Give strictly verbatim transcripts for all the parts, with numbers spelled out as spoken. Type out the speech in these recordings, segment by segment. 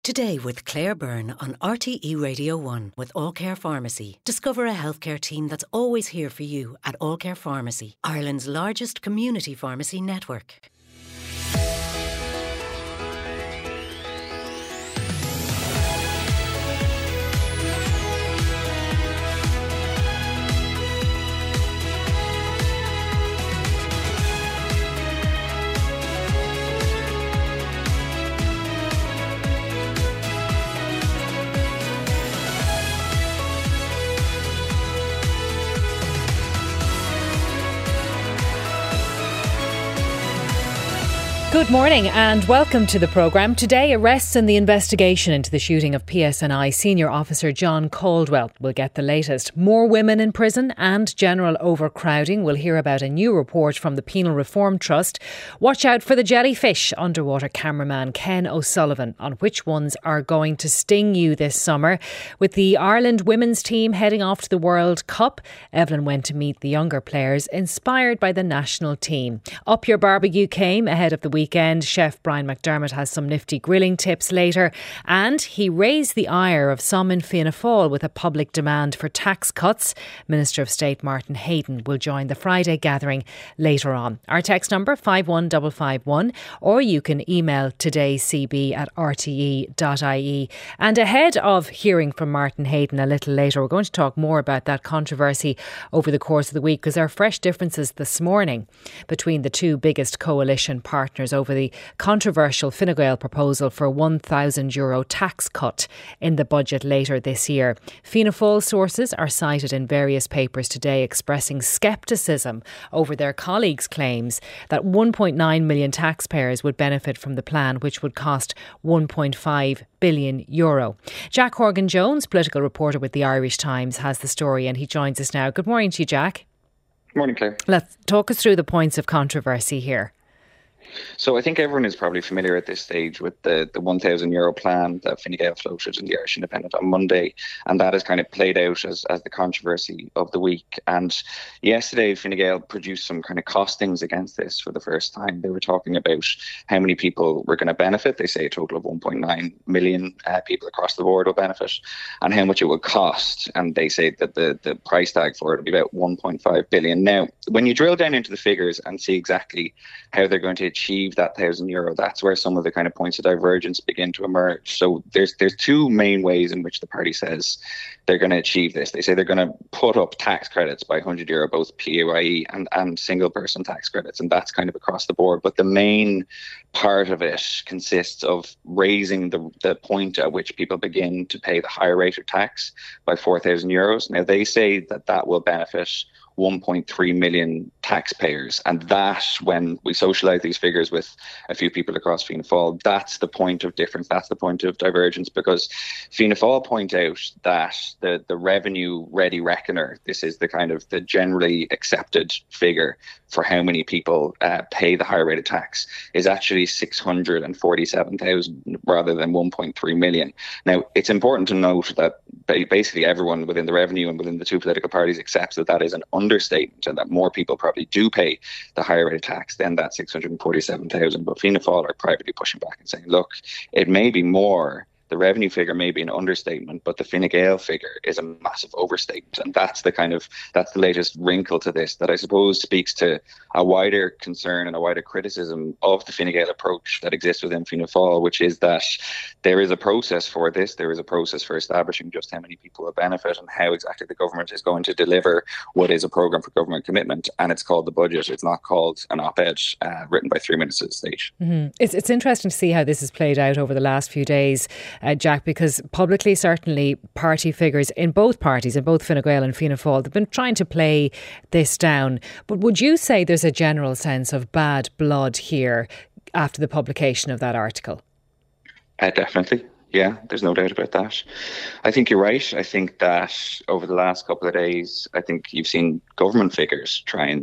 Today with Claire Byrne on R T E Radio one with All Care Pharmacy. Discover a healthcare team that's always here for you at All Care Pharmacy, Ireland's largest community pharmacy network. Good morning and welcome to the programme. Today, arrests in the investigation into the shooting of P S N I senior officer John Caldwell. We'll get the latest. More women in prison and general overcrowding. We'll hear about a new report from the Penal Reform Trust. Watch out for the jellyfish. Underwater cameraman Ken O'Sullivan on which ones are going to sting you this summer. With the Ireland women's team heading off to the World Cup, Evelyn went to meet the younger players inspired by the national team. Up Your Barbecue came ahead of the weekend. Weekend. Chef Brian McDermott has some nifty grilling tips later, and he raised the ire of some in Fianna Fáil with a public demand for tax cuts. Minister of State Martin Hayden will join the Friday gathering later on. Our text number five one five five one, or you can email todaycb at r t e dot i e. And ahead of hearing from Martin Hayden a little later, we're going to talk more about that controversy over the course of the week, because there are fresh differences this morning between the two biggest coalition partners over the controversial Fine Gael proposal for a one thousand euro tax cut in the budget later this year. Fianna Fáil sources are cited in various papers today expressing scepticism over their colleagues' claims that one point nine million taxpayers would benefit from the plan, which would cost one point five billion euro. Jack Horgan-Jones, political reporter with the Irish Times, has the story and he joins us now. Good morning to you, Jack. Good morning, Claire. Let's talk us through the points of controversy here. So I think everyone is probably familiar at this stage with the, the one thousand euro plan that Fine Gael floated in the Irish Independent on Monday, and that has kind of played out as, as the controversy of the week. And yesterday Fine Gael produced some kind of costings against this for the first time. They were talking about how many people were going to benefit. They say a total of one point nine million uh, people across the board will benefit, and how much it would cost. And they say that the, the price tag for it will be about one point five billion. Now, when you drill down into the figures and see exactly how they're going to achieve that thousand euro, that's where some of the kind of points of divergence begin to emerge. So there's there's two main ways in which the party says they're going to achieve this. They say they're going to put up tax credits by one hundred euro, both P A Y E and, and single person tax credits, and that's kind of across the board. But the main part of it consists of raising the, the point at which people begin to pay the higher rate of tax by four thousand euros. Now, they say that that will benefit one point three million taxpayers, and that, when we socialise these figures with a few people across Fianna Fáil, that's the point of difference, that's the point of divergence, because Fianna Fáil point out that the, the revenue ready reckoner, this is the kind of the generally accepted figure for how many people uh, pay the higher rate of tax, is actually six hundred forty-seven thousand rather than one point three million. Now, it's important to note that basically everyone within the revenue and within the two political parties accepts that that is an understatement and that more people probably do pay the higher rate of tax than that six hundred forty-seven thousand. But Fianna Fáil are privately pushing back and saying, look, it may be more. The revenue figure may be an understatement, but the Fine Gael figure is a massive overstatement. And that's the kind of, that's the latest wrinkle to this that I suppose speaks to a wider concern and a wider criticism of the Fine Gael approach that exists within Fianna Fáil, which is that there is a process for this. There is a process for establishing just how many people will benefit and how exactly the government is going to deliver what is a programme for government commitment. And it's called the budget. It's not called an op-ed uh, written by three minutes at the stage. Mm-hmm. It's, it's interesting to see how this has played out over the last few days. Uh, Jack, because publicly, certainly party figures in both parties, in both Fine Gael and Fianna Fáil, they've been trying to play this down. But would you say there's a general sense of bad blood here after the publication of that article? Uh, definitely. Yeah, there's no doubt about that. I think you're right. I think that over the last couple of days, I think you've seen government figures try and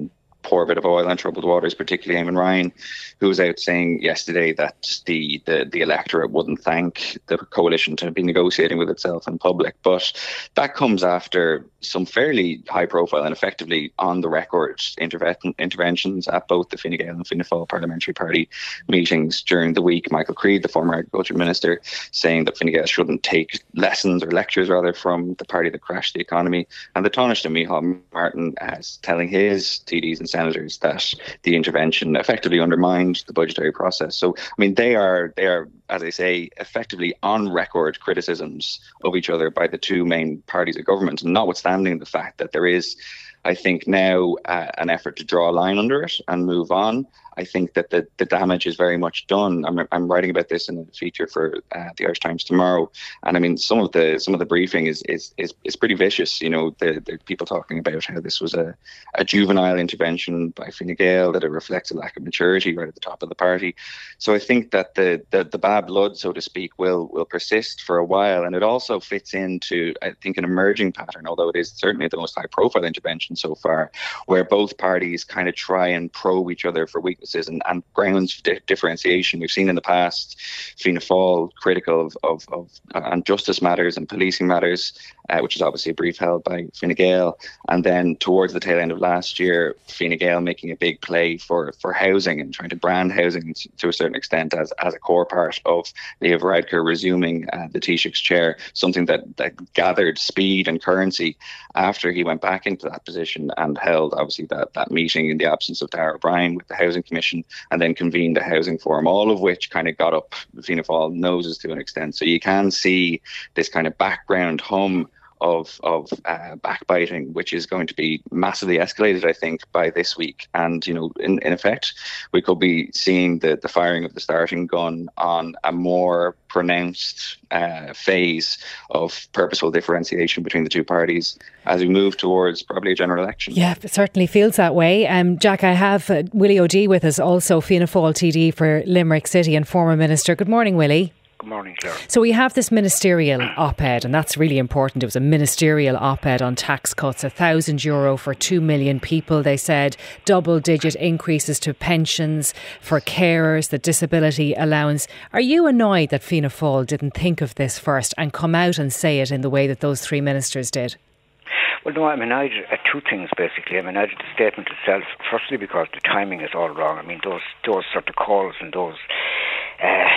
pour a bit of oil on troubled waters, particularly Eamon Ryan, who was out saying yesterday that the, the, the electorate wouldn't thank the coalition to be negotiating with itself in public. But that comes after some fairly high profile and effectively on the record interve- interventions at both the Fine Gael and Fianna Fáil parliamentary party meetings during the week. Michael Creed, the former agriculture minister, saying that Fine Gael shouldn't take lessons or lectures rather from the party that crashed the economy. And the Taoiseach Micheál Martin as telling his T Ds and senators that the intervention effectively undermined the budgetary process. So, I mean, they are, they are, as I say, effectively on record criticisms of each other by the two main parties of government, notwithstanding the fact that there is, I think, now uh, an effort to draw a line under it and move on. I think that the, the damage is very much done. I'm, I'm writing about this in a feature for uh, the Irish Times tomorrow, and I mean some of the some of the briefing is is is, is pretty vicious. You know, the, the people talking about how this was a, a juvenile intervention by Fine Gael, that it reflects a lack of maturity right at the top of the party. So I think that the the, the bad blood, so to speak, will will persist for a while, and it also fits into, I think, an emerging pattern, although it is certainly the most high profile intervention so far, where both parties kind of try and probe each other for weaknesses and, and grounds for di- differentiation. We've seen in the past Fianna Fáil critical of, of, of uh, justice matters and policing matters, uh, which is obviously a brief held by Fine Gael. And then towards the tail end of last year, Fine Gael making a big play for, for housing and trying to brand housing to a certain extent as, as a core part of Leo Varadkar resuming uh, the Taoiseach's chair, something that, that gathered speed and currency after he went back into that position and held obviously that, that meeting in the absence of Darragh O'Brien with the Housing Commission, and then convened a housing forum, all of which kind of got up Fianna Fáil noses to an extent. So you can see this kind of background hum of of uh, backbiting, which is going to be massively escalated, I think, by this week. And, you know, in, in effect, we could be seeing the, the firing of the starting gun on a more pronounced uh, phase of purposeful differentiation between the two parties as we move towards probably a general election. Yeah, it certainly feels that way. Um, Jack, I have uh, Willie O'Dea with us, also Fianna Fáil T D for Limerick City and former Minister. Good morning, Willie. Good morning, Claire. So we have this ministerial op-ed, and that's really important. It was a ministerial op-ed on tax cuts, a thousand euro for two million people, they said, double-digit increases to pensions for carers, the disability allowance. Are you annoyed that Fianna Fáil didn't think of this first and come out and say it in the way that those three ministers did? Well, no, I'm annoyed at two things, basically. I'm annoyed at the statement itself. Firstly, because the timing is all wrong. I mean, those those sort of calls and those uh,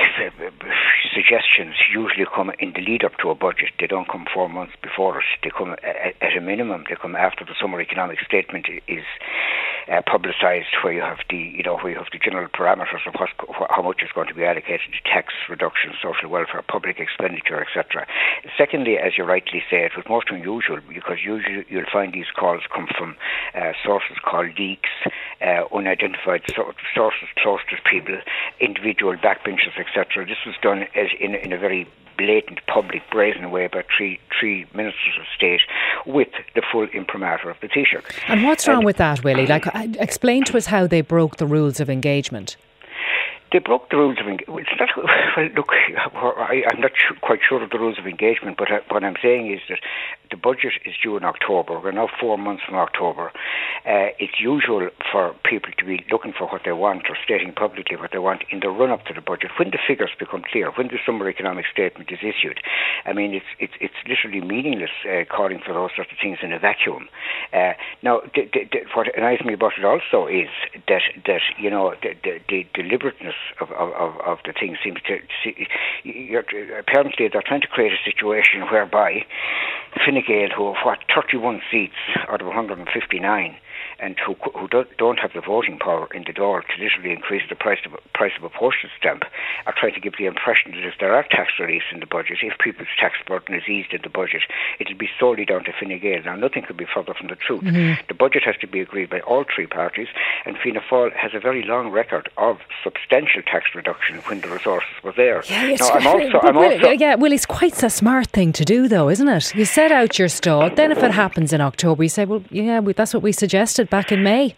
suggestions usually come in the lead up to a budget. They don't come four months before it. They come at, at a minimum. They come after the summer economic statement is uh, publicised, where you have the you know where you have the general parameters of what, how much is going to be allocated to tax reduction, social welfare, public expenditure, et cetera. Secondly, as you rightly say, it was most unusual because usually you'll find these calls come from uh, sources called leaks, uh, unidentified so- sources close to people, individual backbenchers, et cetera. This was done as in, in a very blatant, public, brazen way by three three ministers of state with the full imprimatur of the Taoiseach. And what's wrong and, with that, Willie? Like, explain to us how they broke the rules of engagement. They broke the rules of engagement. It's not, well, look, I, I'm not sh- quite sure of the rules of engagement, but I, what I'm saying is that the budget is due in October. We're now four months from October. Uh, it's usual for people to be looking for what they want or stating publicly what they want in the run-up to the budget, when the figures become clear, when the summer economic statement is issued. I mean, it's it's, it's literally meaningless uh, calling for those sorts of things in a vacuum. Uh, now, the, the, the, what annoys me about it also is that, that you know, the, the, the deliberateness Of, of, of the thing seems to see, you're, apparently they're trying to create a situation whereby Fine Gael, who have what thirty-one seats out of one hundred fifty-nine, and who who don't, don't have the voting power in the door to literally increase the price of price of a postage stamp, are trying to give the impression that if there are tax reliefs in the budget, if people's tax burden is eased in the budget, it'll be solely down to Fine Gael. Now, nothing could be further from the truth. Mm-hmm. The budget has to be agreed by all three parties, and Fianna Fáil has a very long record of substantial tax reduction when the resources were there. Yeah, it's now, I'm also, I'm Will, also, yeah, well, it's quite a smart thing to do, though, isn't it? You set out your stall, then if it happens in October, you say, well, yeah, that's what we suggested back in May.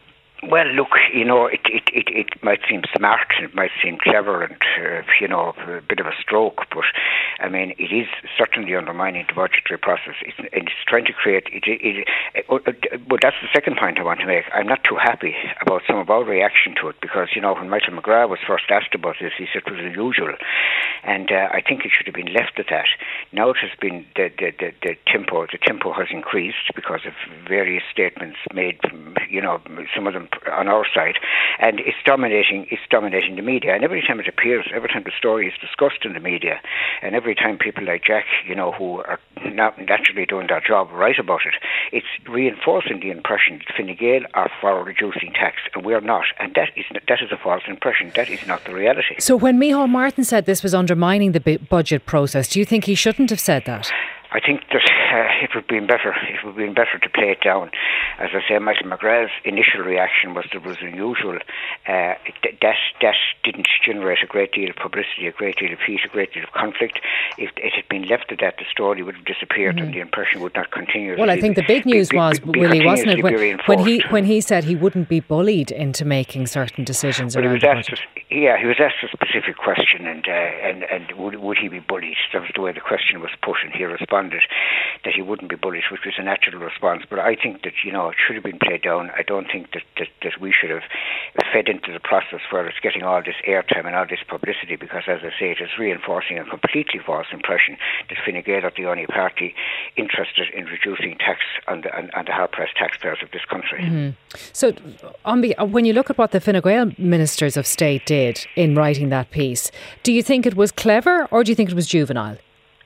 Well, look, you know, it, it, it, it might seem smart, it might seem clever and, uh, you know, a bit of a stroke, but, I mean, it is certainly undermining the budgetary process. It's, it's trying to create, it, it, it, uh, but that's the second point I want to make. I'm not too happy about some of our reaction to it because, you know, when Michael McGrath was first asked about this, he said it was unusual. And uh, I think it should have been left at that. Now it has been, the, the, the, the tempo, the tempo has increased because of various statements made, from, you know, some of them on our side, and it's dominating it's dominating the media. And every time it appears, every time the story is discussed in the media, and every time people like Jack, you know, who are not naturally doing their job, write about it, it's reinforcing the impression that Fine Gael are for reducing tax, and we're not. And that is that is a false impression. That is not the reality. So when Micheál Martin said this was undermining the budget process, do you think he shouldn't have said that? I think that uh, it would have been better. It would have been better to play it down. As I say, Michael McGrath's initial reaction was that it was unusual. Uh, that that didn't generate a great deal of publicity, a great deal of heat, a great deal of conflict. If it had been left at that, the story would have disappeared, mm-hmm. and the impression would not continue. Well, I think the big news be, was, be, be Willie, wasn't it, when, when he when he said he wouldn't be bullied into making certain decisions well, around the budget. A, yeah, he was asked a specific question, and uh, and and would would he be bullied? That was the way the question was put, and he responded that he wouldn't be bullied, which was a natural response. But I think that, you know, it should have been played down. I don't think that, that, that we should have fed into the process where it's getting all this airtime and all this publicity, because, as I say, it is reinforcing a completely false impression that Fine Gael are the only party interested in reducing tax on the, on, on the hard-pressed taxpayers of this country. Mm-hmm. So on the, when you look at what the Fine Gael ministers of state did in writing that piece, do you think it was clever or do you think it was juvenile?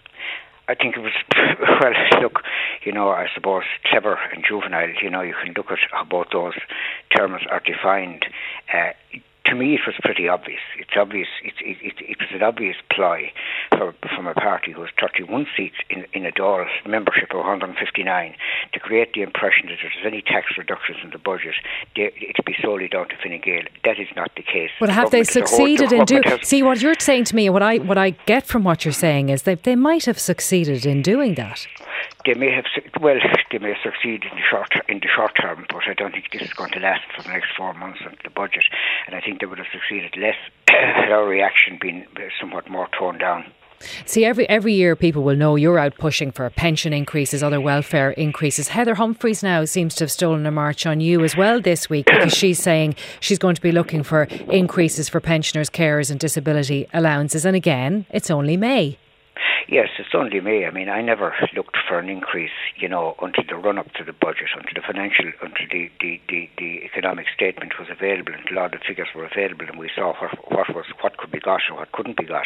I think it was, well, look, you know, I suppose clever and juvenile, you know, you can look at how both those terms are defined. Uh, to me, it was pretty obvious. It's obvious. It, it, it, it was an obvious ploy for, from a party who has thirty-one seats in, in a Dáil membership of one hundred fifty-nine to create the impression that if there's any tax reductions in the budget, they, it'll be solely down to Fine Gael. That is not the case. But have they succeeded in doing? See, what you're saying to me, what I what I get from what you're saying is that they might have succeeded in doing that. They may have, well, they may succeed in the short in the short term, but I don't think this is going to last for the next four months of the budget. And I think they would have succeeded less had our reaction been somewhat more toned down. See, every every year people will know you're out pushing for pension increases, other welfare increases. Heather Humphreys now seems to have stolen a march on you as well this week, because she's saying she's going to be looking for increases for pensioners, carers and disability allowances. And again, it's only May. Yes, it's only May. I mean, I never looked for an increase, you know, until the run-up to the budget, until the financial, until the, the, the, the economic statement was available, until all the figures were available, and we saw what, what was what could be got and what couldn't be got.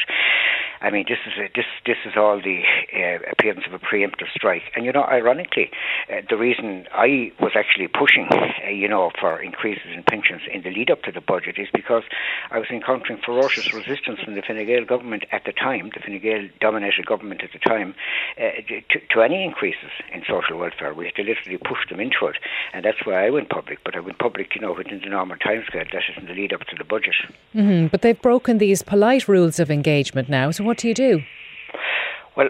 I mean, this is a, this this is all the uh, appearance of a preemptive strike. And you know, ironically, uh, the reason I was actually pushing, uh, you know, for increases in pensions in the lead up to the budget is because I was encountering ferocious resistance from the Fine Gael government at the time, the Fine Gael dominated government at the time, uh, to, to any increases in social welfare. We had to literally push them into it, and that's why I went public. But I went public, you know, within the normal timescale. That is in the lead up to the budget. Mm-hmm. But they've broken these polite rules of engagement now. So what do you do? Well,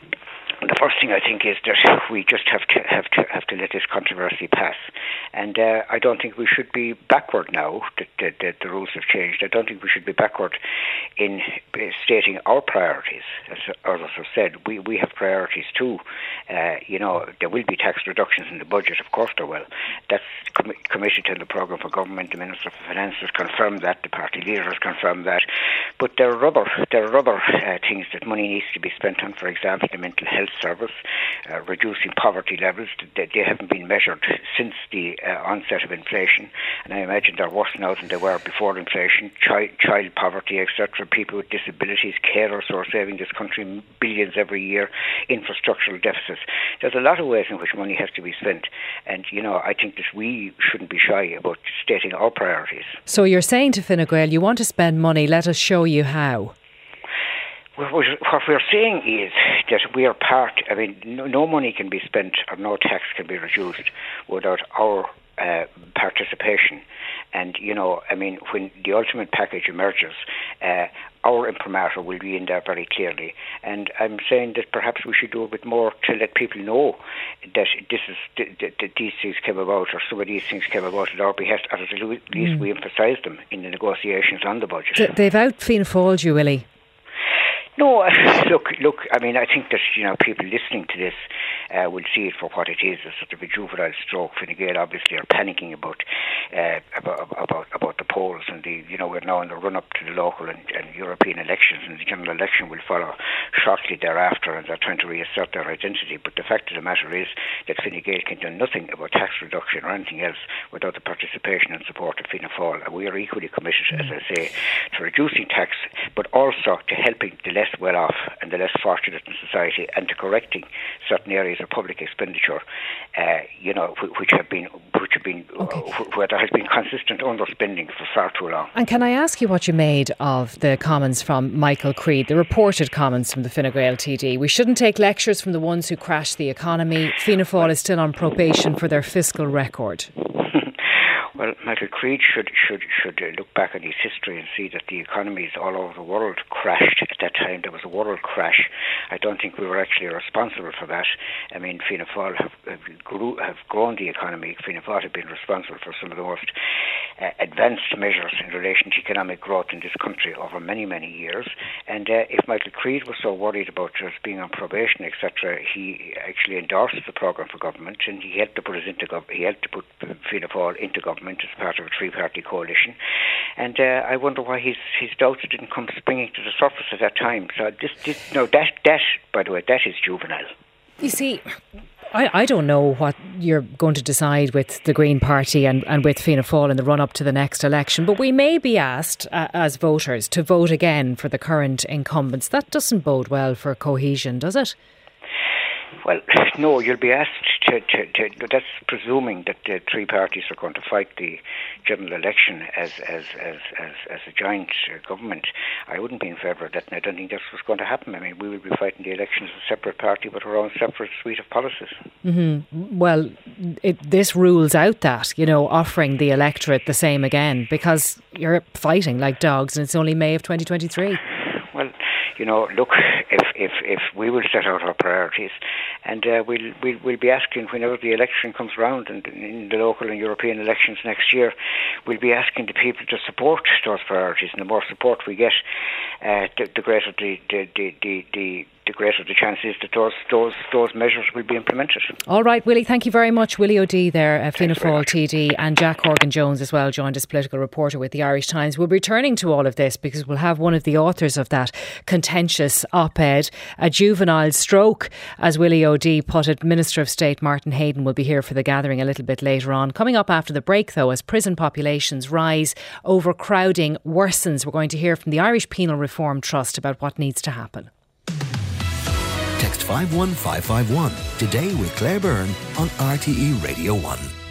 the first thing I think is that we just have to have to have to let this controversy pass, and uh, I don't think we should be backward now that, that, that the rules have changed. I don't think we should be backward in stating our priorities. As others have said, we we have priorities too. Uh, you know, there will be tax reductions in the budget, of course there will. That's com- committed to the programme for government. The Minister for Finance has confirmed that. The party leader has confirmed that. But there are other there are other uh, things that money needs to be spent on. For example, the mental health service, uh, reducing poverty levels. They, they haven't been measured since the uh, onset of inflation, and I imagine they're worse now than they were before inflation. Child, child poverty, et cetera. People with disabilities, carers who are saving this country billions every year. Infrastructural deficits. There's a lot of ways in which money has to be spent, and you know, I think that we shouldn't be shy about stating our priorities. So you're saying to Fine Gael, you want to spend money, let us show you how. What we're saying is that we are part, I mean, no, no money can be spent or no tax can be reduced without our uh, participation. And, you know, I mean, when the ultimate package emerges, uh, our imprimatur will be in there very clearly. And I'm saying that perhaps we should do a bit more to let people know that this is that, that these things came about, or some of these things came about at our behest, or at least mm. we emphasise them in the negotiations on the budget. D- they've out Fianna Fáil you, Willie. No, look, look. I mean, I think that, you know, people listening to this uh, will see it for what it is—a sort of a juvenile stroke. Fine Gael obviously are panicking about uh, about about about the polls, and the you know we're now in the run-up to the local and, and European elections, and the general election will follow shortly thereafter, and they're trying to reassert their identity. But the fact of the matter is that Fine Gael can do nothing about tax reduction or anything else without the participation and support of Fianna Fáil. And we are equally committed, as I say, to reducing tax, but also to helping the less well off and the less fortunate in society, and to correcting certain areas of public expenditure, uh, you know, which have been, which have been, okay. uh, where there has been consistent underspending for far too long. And can I ask you what you made of the comments from Michael Creed, the reported comments from the Fine Gael T D? We shouldn't take lectures from the ones who crashed the economy. Fianna Fáil is still on probation for their fiscal record. Well, Michael Creed should should should uh, look back on his history and see that the economies all over the world crashed at that time. There was a world crash. I don't think we were actually responsible for that. I mean, Fianna Fáil have, have, grew, have grown the economy. Fianna Fáil have been responsible for some of the most uh, advanced measures in relation to economic growth in this country over many, many years. And uh, if Michael Creed was so worried about just being on probation, et cetera, he actually endorsed the programme for government, and he helped to put us into gov- he helped to put Fianna Fáil into government as part of a three-party coalition. And uh, I wonder why his his doubts didn't come springing to the surface at that time. So this, this no, that that by the way, that is juvenile. You see, I, I don't know what you're going to decide with the Green Party and, and with Fianna Fáil in the run-up to the next election, but we may be asked uh, as voters to vote again for the current incumbents. That doesn't bode well for cohesion, does it? Well, no, you'll be asked to, to, to that's presuming that the three parties are going to fight the general election as as, as, as, as a joint government. I wouldn't be in favour of that, and I don't think that's what's going to happen. I mean, we will be fighting the election as a separate party with our own separate suite of policies. Mm-hmm. Well, it, this rules out that, you know, offering the electorate the same again, because you're fighting like dogs and it's only May of twenty twenty-three. Well, you know, look, if if, if we will set out our priorities, and uh, we'll, we'll we'll be asking whenever the election comes round, and in the local and European elections next year, we'll be asking the people to support those priorities. And the more support we get, uh, the, the greater the the, the, the, the the greater the chance is that those those those measures will be implemented. All right, Willie, thank you very much. Willie O'Dea there, uh, Fianna Fáil T D, and Jack Horgan-Jones as well joined as political reporter with the Irish Times. We'll be returning to all of this because we'll have one of the authors of that contentious op-ed, a juvenile stroke, as Willie O'Dea put it. Minister of State Martin Hayden will be here for the gathering a little bit later on. Coming up after the break, though, as prison populations rise, overcrowding worsens, we're going to hear from the Irish Penal Reform Trust about what needs to happen. Text five one five five one today with Claire Byrne on R T E Radio one.